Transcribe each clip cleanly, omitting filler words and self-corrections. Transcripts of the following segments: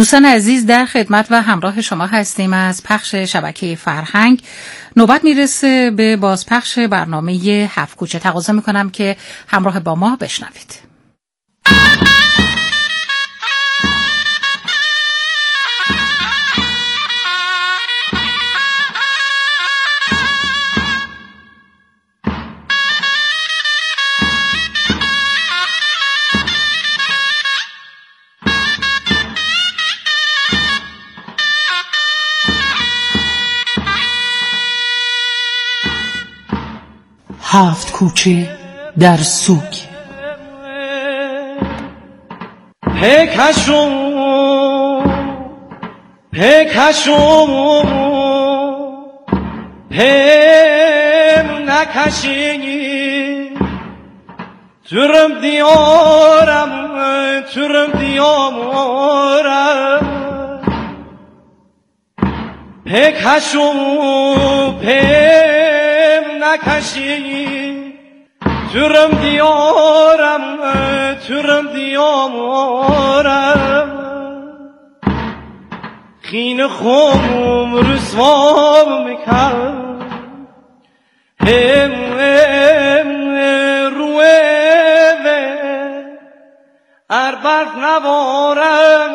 دوستان عزیز، در خدمت و همراه شما هستیم از پخش شبکه فرهنگ. نوبت میرسه به بازپخش برنامه 7 کوچه. تقاضا میکنم که همراه با ما بشنوید. هفت کوچه در سوگ. پیکشون پیم نکشی ترم دیارم پیکشون پیم نکشی ترم دیارم خین خوم رسوام میکن روی اربرد نبارم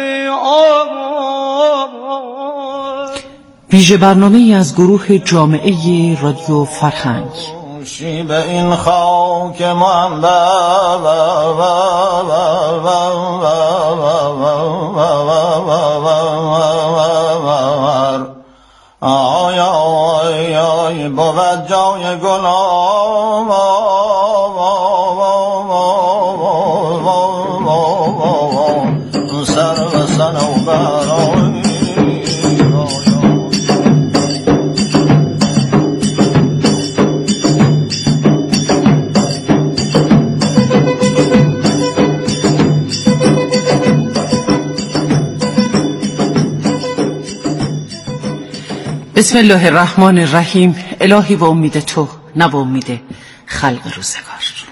ویژه برنامه‌ای از گروه جامعه رادیو فرهنگ. به این خاک آی آی آی بود جای گناه سر و صنوبر. بسم الله الرحمن الرحیم. الهی با امید تو، نه با امید خلق روزگار.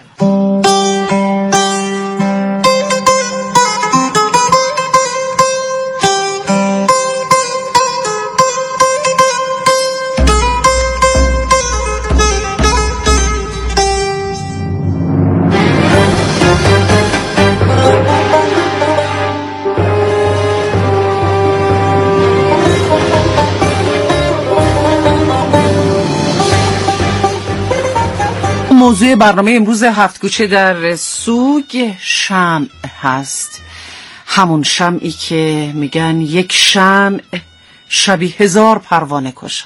موضوع برنامه امروز 7 کوچه در سوگ شمع هست. همون شمعی که میگن یک شمع شبی 1000 پروانه کشد.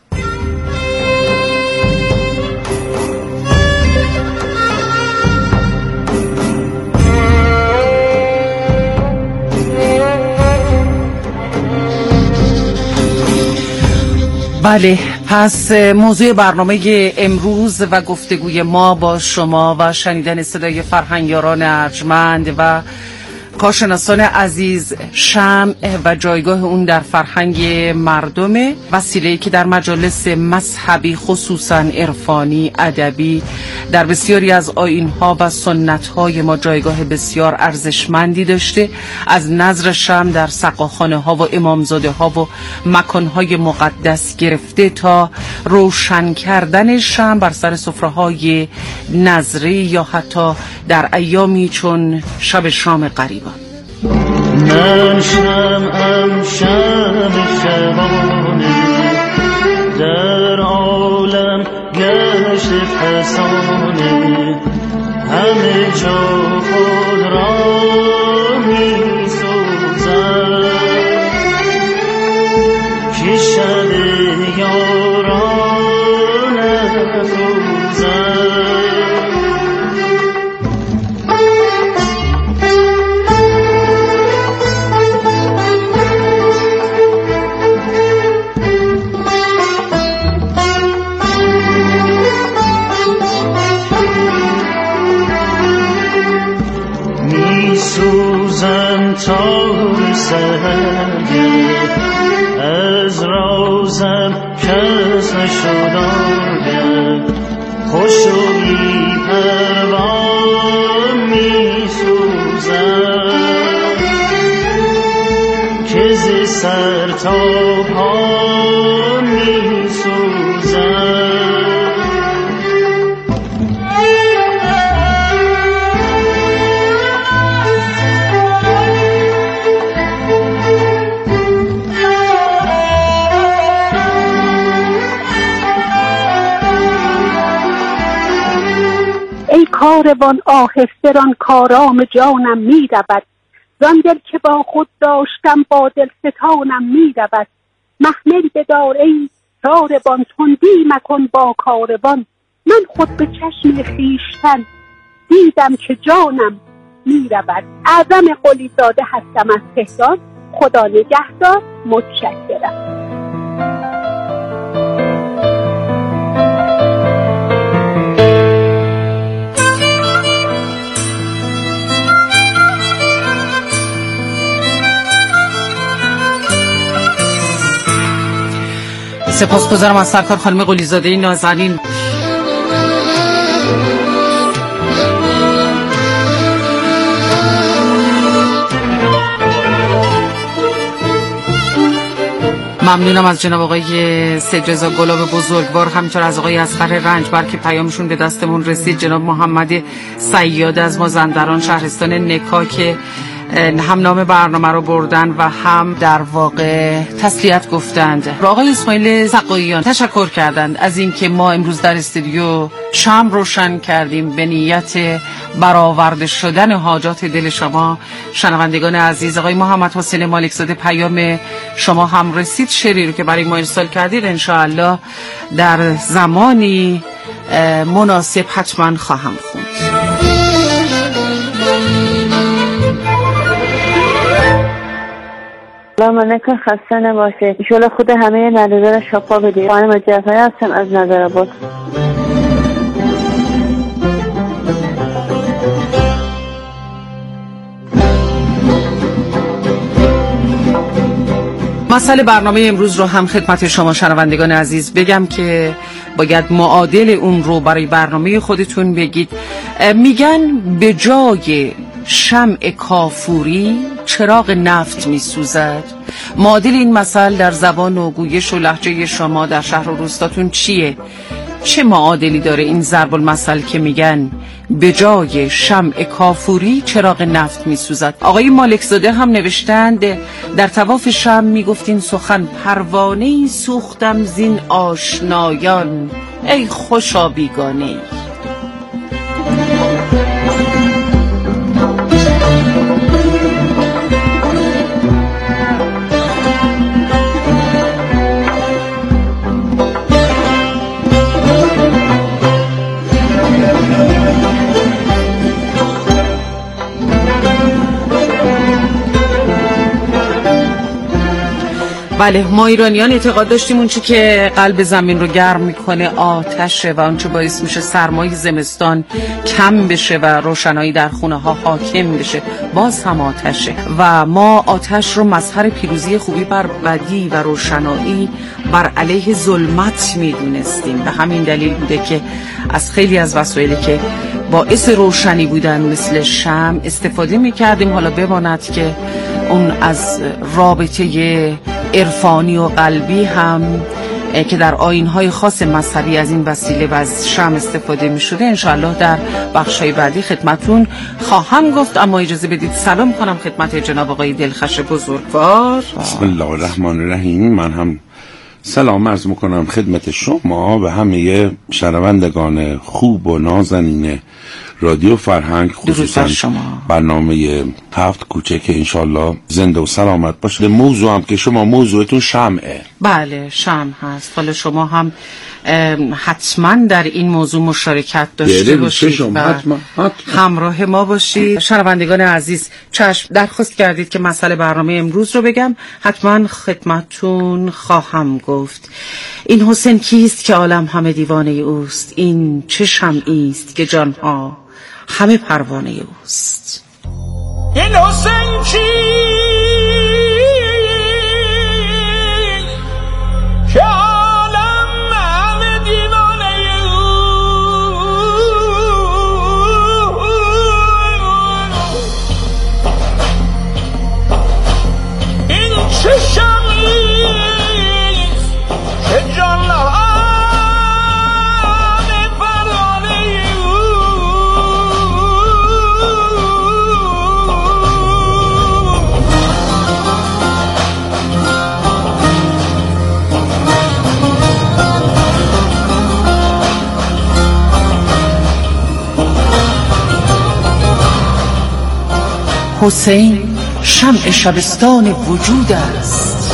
بله، پس موضوع برنامه امروز و گفتگوی ما با شما و شنیدن صدای فرهنگیاران ارجمند و کارشناسان عزیز شمع و جایگاه اون در فرهنگ مردمه، وسیله‌ای که در مجالس مذهبی خصوصا عرفانی ادبی در بسیاری از آیین‌ها و سنت‌های ما جایگاه بسیار ارزشمندی داشته، از نظر شمع در سقاخانه‌ها و امامزاده‌ها و مکان‌های مقدس گرفته تا روشن کردن شمع بر سر سفره‌های نظری یا حتی در ایامی چون شب شام غریبان. من شمعم شبانه در عالم گشت فسانه همه جا خود را می سوزم که شب یاران افروزم. سوزم تا سهرگه از رازم کس نشد آگه خوش و بی پروا می سوزم کاروان آهسته ران کارام جانم می رود، زان دل که با خود داشتم با دل ستانم می رود. محمل بدار ای کاروان تندی مکن با کاروان، من خود به چشم خویشتن دیدم که جانم می رود. اعظم قلی زاده هستم از تهران. خدا نگهدار. متشکرم. سپاسگزارم از سرکار خانم قلیزاده نازنین. ممنونم از جناب آقای سید رضا گلاب بزرگوار، همینطور از آقای اصغر رنجبر که پیامشون به دستمون رسید، جناب محمد صیاد از مازندران شهرستان نکا که هم نام برنامه رو بردن و هم در واقع تسلیت گفتند. آقای اسماعیل سقاییان تشکر کردند از اینکه ما امروز در استودیو شمع روشن کردیم به نیت برآورده شدن حاجات دل شما شنوندگان عزیز. آقای محمد حسین مالکزاده پیام شما هم رسید، شعری رو که برای ما ارسال کردید انشاءالله در زمانی مناسب حتما خواهم خوند. سلام علیکم، خسته نباشید. انشالله خود همه نرددار شفا بدید. خانم جعفری هستم از نظرآباد. مسئله برنامه امروز رو هم خدمت شما شنوندگان عزیز بگم که باید معادل اون رو برای برنامه خودتون بگید. میگن به جای شمع کافوری چراغ نفت می سوزد. معادل این مسئله در زبان و گویش و لهجه شما در شهر و روستاتون چیه؟ چه معادلی داره این ضرب المثل که میگن به جای شمع کافوری چراغ نفت می سوزد؟ آقای مالکزاده هم نوشتند در طواف شمع می گفتین سخن پروانه‌ای سوختم زین آشنایان، ای خوشا بیگانه‌ای. بله، ما ایرانیان اعتقاد داشتیم اون چی که قلب زمین رو گرم میکنه آتشه و اون چه باعث میشه سرمای زمستان کم بشه و روشنایی در خونه ها حاکم بشه باز هم آتشه و ما آتش رو مظهر پیروزی خوبی بر بدی و روشنایی بر علیه ظلمت میدونستیم. به همین دلیل بوده که از خیلی از وسایلی که باعث روشنی بودن مثل شمع استفاده میکردیم. حالا بماند که اون از رابطه عرفانی و قلبی هم که در آیین‌های خاص مذهبی از این وسیله و از شمع استفاده می‌شده انشاءالله در بخش‌های بعدی خدمتون خواهم گفت. اما اجازه بدید سلام کنم خدمت جناب آقای دلخش بزرگوار. بسم الله الرحمن الرحیم. من هم سلام عرض می‌کنم خدمت شما و همه شنوندگان خوب و نازنین رادیو فرهنگ، خصوصا برنامه هفت کوچه که انشالله زنده و سلامت باشه. موضوع هم که شما موضوعتون شمعه. بله شمع هست. حالا شما هم حتما در این موضوع مشارکت داشته باشید و همراه ما باشید. شنوندگان عزیز چشم درخواست کردید که مسئله برنامه امروز رو بگم، حتما خدمتون خواهم گفت. این حسین کیست که عالم همه دیوانه اوست؟ این چه شمعی است که جانها همه پروانه اوست؟ این حسین کیست که عالم همه دیوانه اوست؟ این چه شمعی است که جانها حسین شمع شبستان وجود است.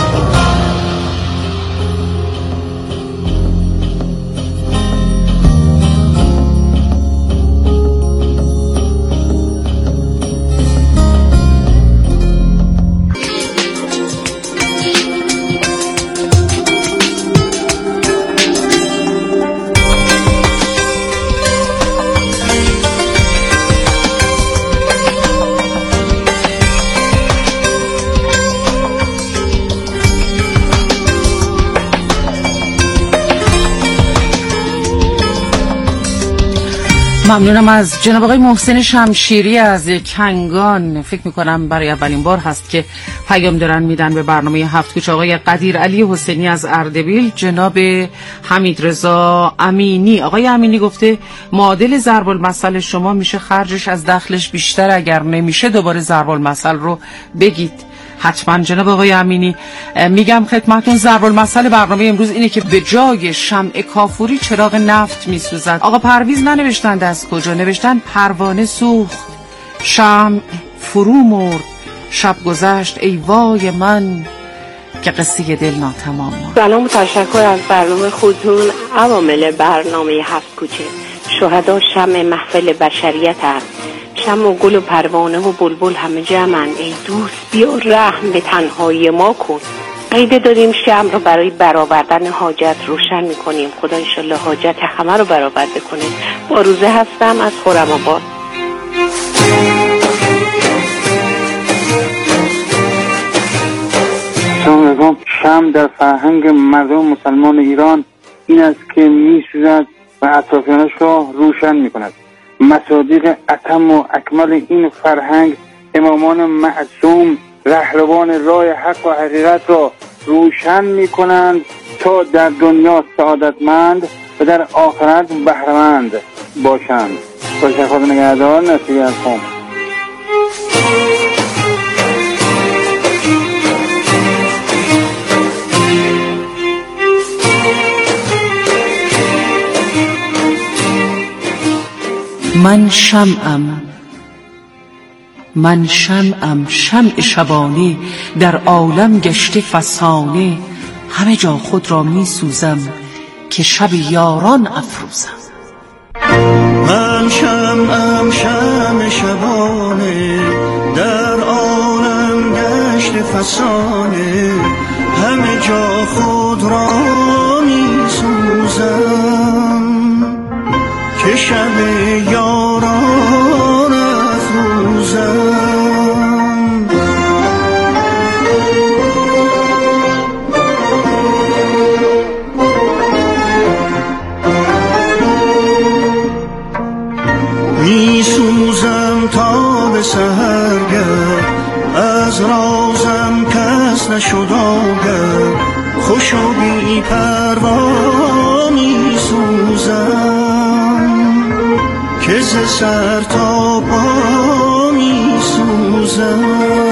ممنونم از جناب آقای محسن شمشیری از کنگان. فکر میکنم برای اولین بار هست که پیام دارن میدن به برنامه هفت کوچه. آقای قدیر علی حسینی از اردبیل، جناب حمیدرضا امینی. آقای امینی گفته معادل ضرب المثل شما میشه خرجش از دخلش بیشتر، اگر نمیشه دوباره ضرب المثل رو بگید. حتما جناب آقای امینی. میگم خدمتتون ضرب المثل برنامه امروز اینه که به جای شمع کافوری چراغ نفت میسوزد. آقا پرویز ننوشتند از کجا، نوشتن پروانه سوخت، شمع فرو مرد، شب گذشت ای وای من که قصه دل ناتمام ماند. سلام و تشکر از برنامه خودتون. عوامل برنامه هفت کوچه، شهدا شمع محفل بشریت است، شمع و گل و پروانه و بلبل همه جمعن، ای دوست بیا رحم به تنهایی ما کن. عیده داریم شمع رو برای برآوردن حاجت روشن میکنیم. خدا انشالله حاجت همه رو برآورده کنه. با روزه هستم از خرم‌آباد. سلام علیکم. شمع در فرهنگ مردم مسلمان ایران این است که میسوزد و اطرافیانش را روشن میکند. مصادیق اتم و اکمل این فرهنگ امامان معصوم رهروان راه حق و حقیقت را روشن می کنند تا در دنیا سعادتمند و در آخرت بهره‌مند باشند. با خدا نگهدار. نصیحت از قوم. من شمعم شمع شبانه، در عالم گشته فسانه، همه جا خود را می سوزم که شب یاران افروزم. من شمعم شمع شبانه، در عالم گشته فسانه، همه جا خود را می سوزم که شب یاران افروزم. می سوزم تا به سحرگه، از رازم کس نشد آگه، خوش و بی پروا می سوزم که ز سر تا پا می سوزم.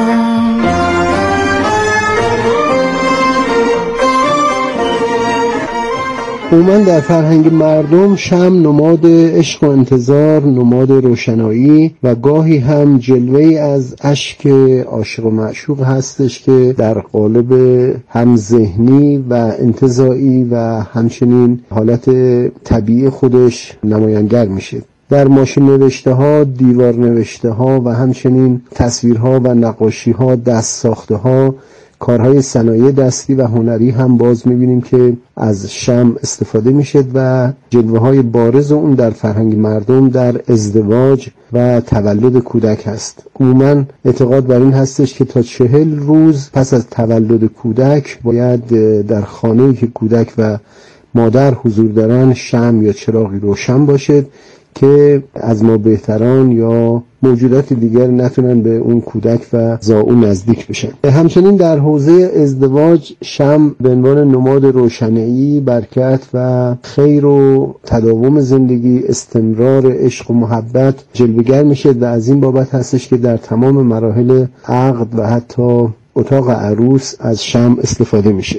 عموما در فرهنگ مردم شمع نماد عشق و انتظار، نماد روشنایی و گاهی هم جلوه‌ای از اشک عاشق و معشوق هستش که در قالب هم ذهنی و انتزاعی و همچنین حالت طبیعی خودش نمایانگر میشه. در ماشین نوشته ها، دیوار نوشته ها و همچنین تصویرها و نقاشی ها، دست ساخته ها، کارهای صنایع دستی و هنری هم باز میبینیم که از شمع استفاده میشه و جلوه‌های بارز اون در فرهنگ مردم در ازدواج و تولد کودک هست. عموما اعتقاد بر این هستش که تا 40 روز پس از تولد کودک باید در خانه‌ای که کودک و مادر حضور دارن شمع یا چراغی روشن باشد که از ما بهتران یا موجودات دیگر نتونن به اون کودک و زائو نزدیک بشن. همچنین در حوزه ازدواج شمع به عنوان نماد روشنایی، برکت و خیر و تداوم زندگی، استمرار عشق و محبت جلوه‌گر میشه و از این بابت هستش که در تمام مراحل عقد و حتی اتاق عروس از شمع استفاده میشه.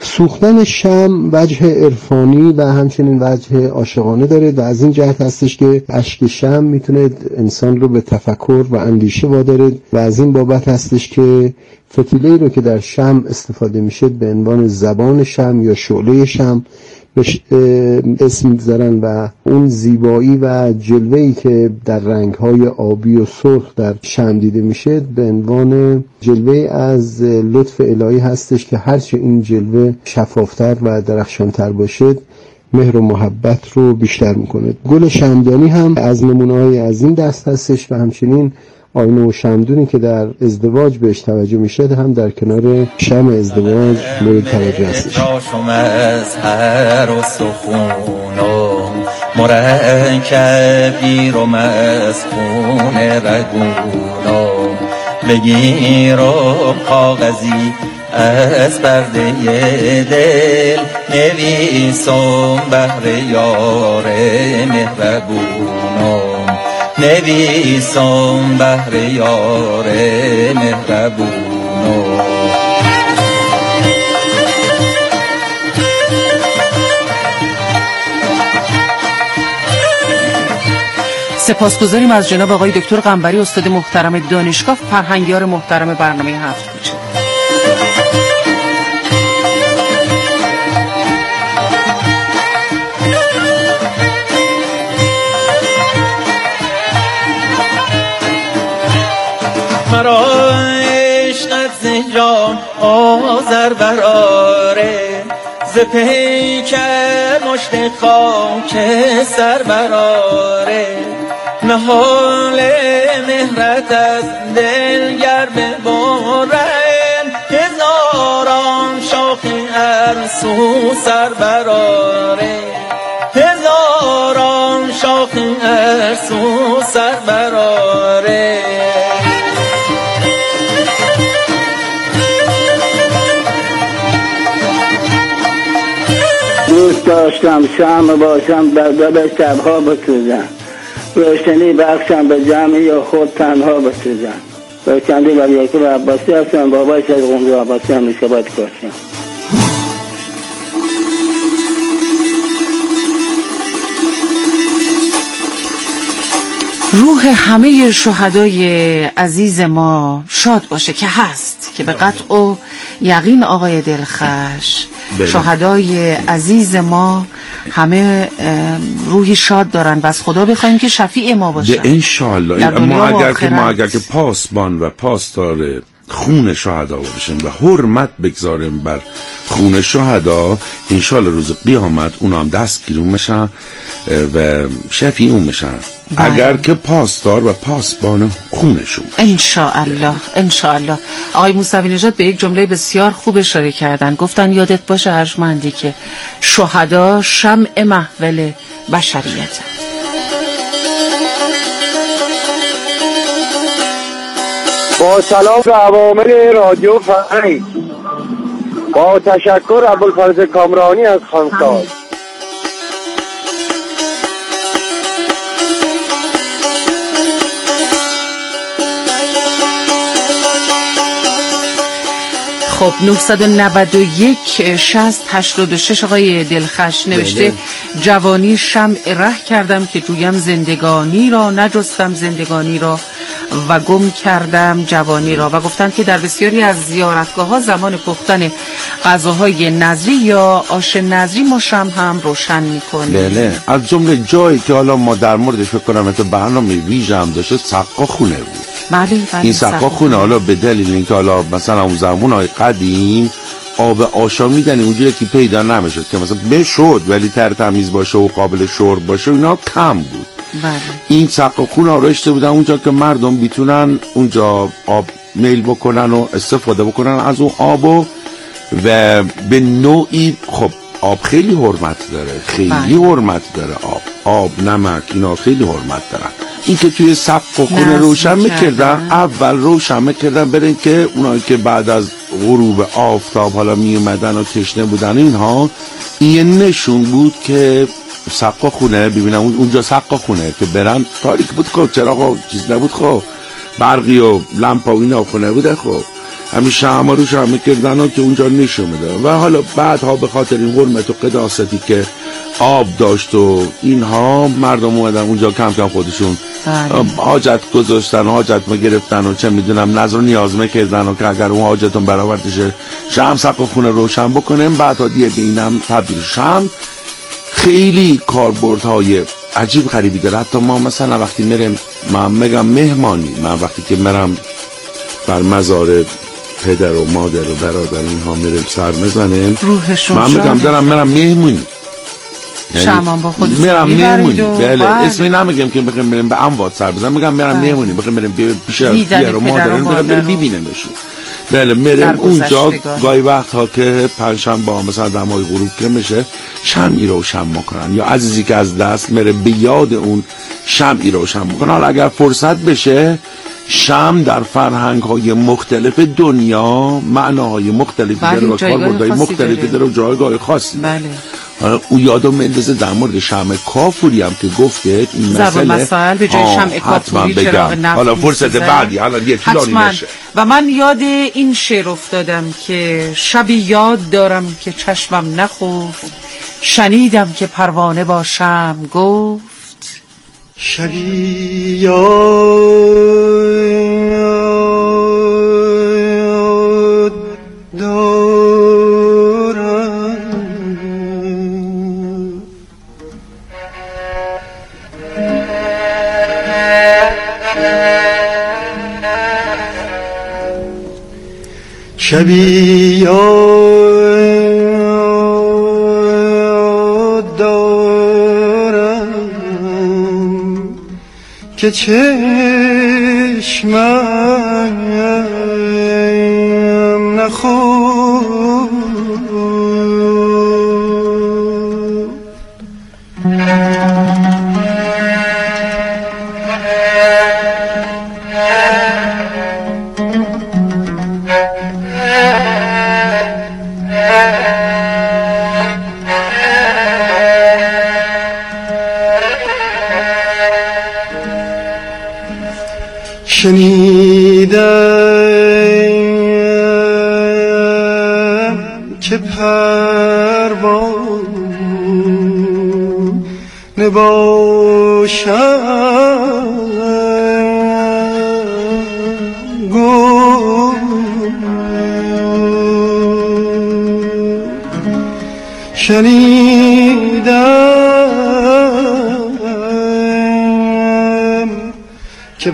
سوختن شمع وجه عرفانی و همچنین وجه عاشقانه داره و از این جهت هستش که اشک شمع میتونه انسان رو به تفکر و اندیشه واداره و از این بابت هستش که فتیله‌ای رو که در شمع استفاده میشه به عنوان زبان شمع یا شعله شمع بهش اسم می‌گذارن و اون زیبایی و جلوه‌ای که در رنگ‌های آبی و سرخ در شمع دیده میشه به عنوان جلوه از لطف الهی هستش که هرچه این جلوه شفافتر و درخشانتر باشه مهر و محبت رو بیشتر میکنه. گل شمعدانی هم از نمونه‌های از این دست هستش و همچنین آینه و شمعدونی که در ازدواج بهش توجه میشه هم در کنار شمع ازدواج مورد توجه هستش. از هر و سخونم مرکبی رو مسکون رگونم بگیرم کاغذی از پرده دل نویسم بهر یار مهربونم نویسم بهر یار مهربونم. سپاسگزاریم از جناب آقای دکتر قنبری استاد محترم دانشگاه، فرهنگیار محترم برنامه هفت کوچه. مرا عشقت زنجان آذر براره ز پیکر مشت خاک سر براره نهال مهرت از دلگر ببرن هزاران شاخ ارسو سر براره هزاران شاخ ارسو سر براره. دوست داشتم شمع باشم در دل شبها بسوزم روشنی بخشم به جمعی یا خود تنها بسوزم. روشنی و یکی عباسی هستم بابای شد غمزه عباسی هم میشه باید کاشم. روح همه شهدای عزیز ما شاد باشه که هست که به قطع و یقین آقای دلخش شهدای عزیز ما همه روحی شاد دارن و از خدا بخوایم که شفیع ما باشن انشاءالله. ما اگر که پاسبان و پاسدار خون شهدا باشیم و حرمت بگذاریم بر خون شهدا، انشاءالله روز قیامت اونا هم دستگیر میشن و شفیع اون میشن اگر که پاسدار و پاسبان خونشون. انشاءالله انشاءالله. آقای موسوی نژاد به یک جمله بسیار خوب اشاره کردن، گفتن یادت باشه ارجمندی که شهدا شمع محول بشریت. با سلام به عوامل رادیو فرهنگ، با تشکر ابوالفضل کامرانی از خانسار. خب 991 60 86 آقای دلخش نوشته جوانی شمع ره کردم که جویم زندگانی را، نجستم زندگانی را و گم کردم جوانی را. و گفتن که در بسیاری از زیارتگاه ها زمان پختن غذاهای نظری یا آش نظری ما شمع هم روشن میکنیم. بله، از جمله جایی که حالا ما در موردش فکر کنم تو برنامه ویژه هم داشته سقا خونه بود. این سقا خونه حالا به دلیل اینکه حالا مثلا اون زمانهای قدیم آب آشا میدن اونجوری که پیدا نمیشد که مثلا بشد ولی تمیز باشه و قابل شرب باشه اینا کم بود. بله. این سقا خونه ها رشته بودن اونجا که مردم بیتونن اونجا آب میل بکنن و استفاده بکنن از اون آب و به نوعی خب آب خیلی حرمت داره، خیلی حرمت داره آب نمک اینا خیلی حرمت دارن. این که توی سقف و خونه روشن میکردن، اول روشن میکردن برن که اونایی که بعد از غروب آفتاب حالا میومدن و تشنه بودن اینها، این نشون بود که سقف خونه ببینم اونجا سقف خونه که برن تاریک بود، خب چراغ چیز نبود، خب برقی و لمپا و اینا خونه بوده، خب همین شمع رو شمع کردن ها که اونجا نشون میده و حالا بعدها به خاطر این حرمت و قداستی که آب داشت و اینها مردم اومدن اونجا کم کم خودشون حاجت گذاشتن، حاجت ما گرفتن و چه میدونم نظر و نیاز میکردن و که اگر اون حاجتون برآورده شه شمع سقف خونه روشن بکنیم. بعدها دیگه به اینم تبدیل شمع خیلی کاربردهای عجیب غریبی داره. حتی ما مثلا وقتی میرم، من میگم مهمانی، من وقتی که میرم بر مزار پدر و مادر و برادر اینها میرم سر میزنم، من میگم دارم میرم مهمونی، شمعان با خودت میرم مهمونی. بله اسمی نمیگم که بخوام بریم به اموات سر بزنم، میگم میرم مهمونی، بخوام بریم پیش پدر و مادر میگم بریم ببینیمشون. بله میرم اونجا گاهی وقتها که پنجشنبه مثلا دمای غروب که میشه شمعی روشن میکنن یا عزیزی که از دست میره به یاد اون شمعی روشن میکنن. حالا اگر فرصت بشه شمع در فرهنگ های مختلف دنیا معناهای مختلفی داره و کاربردهای مختلفی داره و جایگاه خاصی. بله. او یادم میندازه در مورد شمع کافوری هم که گفته این مسئله به جای شمع کافوری چراغ نفتی. حالا فرصت بعدی حالا یه طولانی بشه. و من یاد این شعر افتادم که شبی یاد دارم که چشمم نخفت، شنیدم که پروانه با شمع گفت. شبی یاد دارم شبی یاد دارم که چشمم نخفت، شنیدم که پروانه با شمع گفت، شنیدم که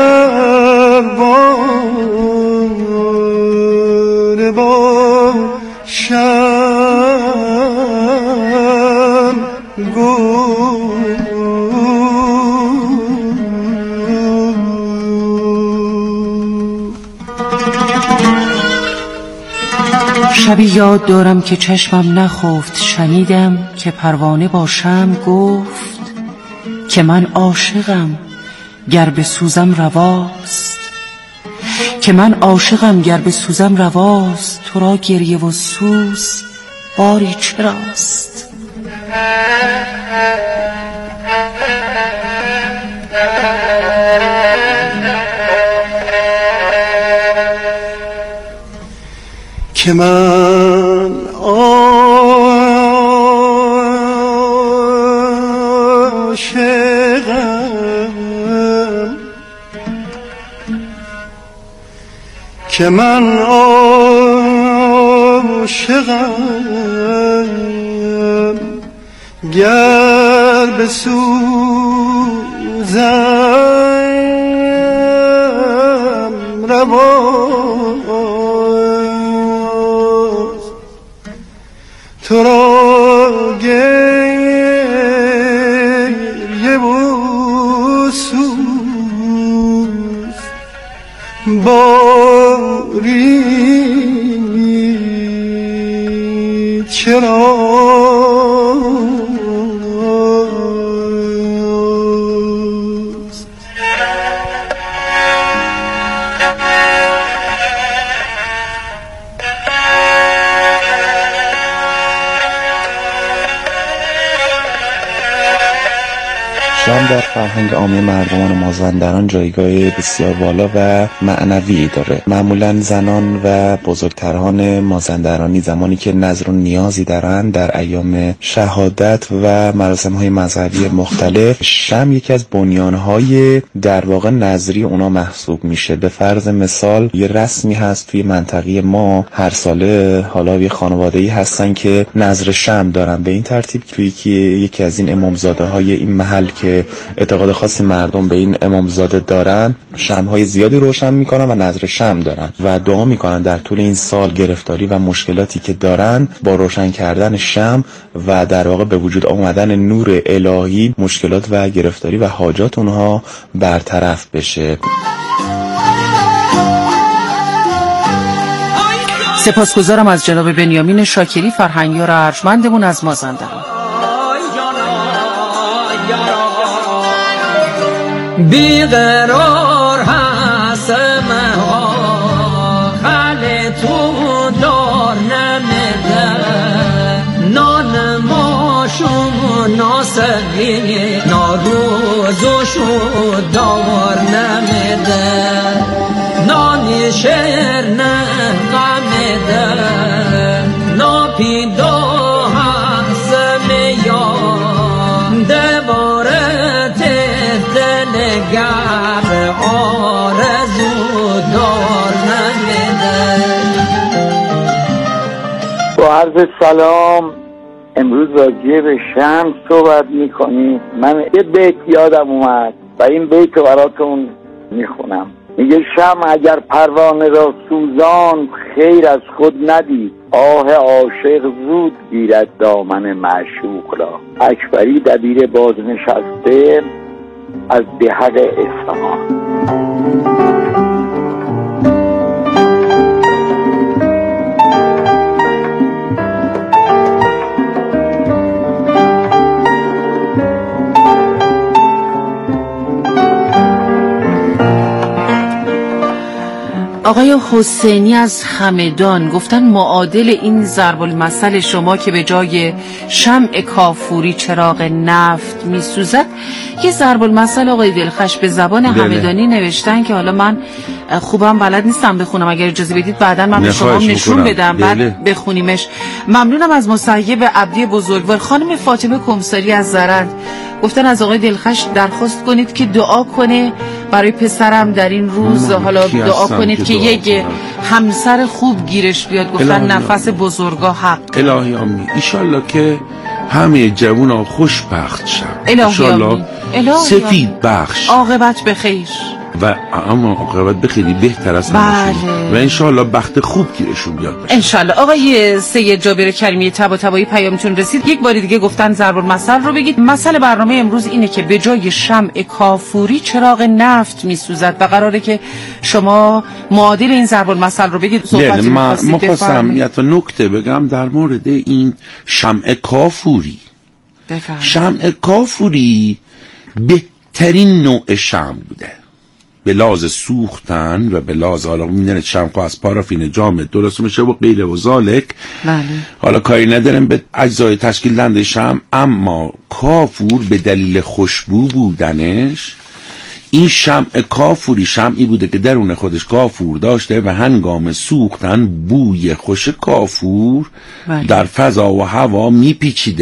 پروانه با شمع گفت. شبی یاد دارم که چشمم نخفت، شنیدم که پروانه با شمع گفت که من عاشقم گر به سوزم رواست، که من عاشقم گر به سوزم رواست، تو را گریه و سوز باری چراست. که من عاشقم، که من عاشقم گر به سوزم رواست، تو را گریه و سوز باری چرا. شم در فرهنگ عامی مردمان مازندران جایگاه بسیار بالا و معنوی داره. معمولا زنان و بزرگتران مازندرانی زمانی که نظر و نیازی دارن در ایام شهادت و مراسم‌های مذهبی مختلف، شم یکی از بنیان‌های در واقع نظری اونا محسوب میشه. به فرض مثال یه رسمی هست توی منطقه ما، هر ساله حالا یه خانواده‌ای هستن که نظر شم دارن، به این ترتیب که یکی از این امامزاده‌های این محل که اعتقاد خاصی مردم به این امامزاده دارن، شم‌های زیادی روشن میکنن و نظر شم دارن و دعا میکنن در طول این سال گرفتاری و مشکلاتی که دارن با روشن کردن شم و در واقع به وجود آمدن نور الهی مشکلات و گرفتاری و حاجات اونها برطرف بشه. سپاسگزارم از جناب بنیامین شاکری، فرهنگیار ارجمندمون از مازندران. بیقرار هستم خاله تو دار نمیده، نان ماشو ناسبی ناروزشو دار نمیده، نانی شهر نقمیده، ناپیدا هستم یا دوارت دلگر آرزو دار نمیده. با عرض سلام، امروز راجع به شمس صحبت میکنیم. من یه بیت یادم اومد و این بیت رو براتون میخونم. میگه شمع اگر پروانه را سوزان، خیر از خود ندید، آه عاشق زود گیرد دامن معشوق را. اکبری دبیر بازنشسته از دهق اصفهان. آقای حسینی از همدان گفتن معادل این ضرب المثل شما که به جای شمع کافوری چراغ نفت میسوزد، یه ضرب المثل آقای دلخش به زبان همدانی نوشتن که حالا من خوبم بلد نیستم بخونم، اگر اجازه بدید بعدا من به شما نشون بدم بعد بخونیمش. ممنونم از مصیب عبدی بزرگوار. خانم فاطمه کمساری از زرند گفتن از آقای دلخش درخواست کنید که دعا کنه برای پسرم در این روز، حالا دعا کنید که یک همسر خوب گیرش بیاد. گفتن نفس بزرگا حق. الهی آمین. ایشالله که همه جوونا خوشبخت شن، ایشالله سفید بخش، عاقبت بخیر و اما عاقبت بخیری بهتر از همشون و انشالله بخت خوب گیرشون بیاد بشه انشالله. آقای سید جابر کریمی طباطبایی پیامتون رسید. یک بار دیگه گفتن ضرب المثل رو بگید. مثل برنامه امروز اینه که به جای شمع کافوری چراغ نفت میسوزد و قراره که شما معادل این ضرب المثل رو بگید. صحبتی مخواستم یا تا نکته بگم در مورد این شمع کافوری. شمع کافوری بهترین نوع شمع بوده به لحاظ سوختن و به لحاظ حالا میدونید شمع از پارافین جامد درست میشه و غیره و ذالک. حالا کاری ندارم به اجزای تشکیل دهنده شمع، اما کافور به دلیل خوشبو بودنش، این شمع کافوری شمعی بوده که درون خودش کافور داشته و هنگام سوختن بوی خوش کافور در فضا و هوا میپیچیده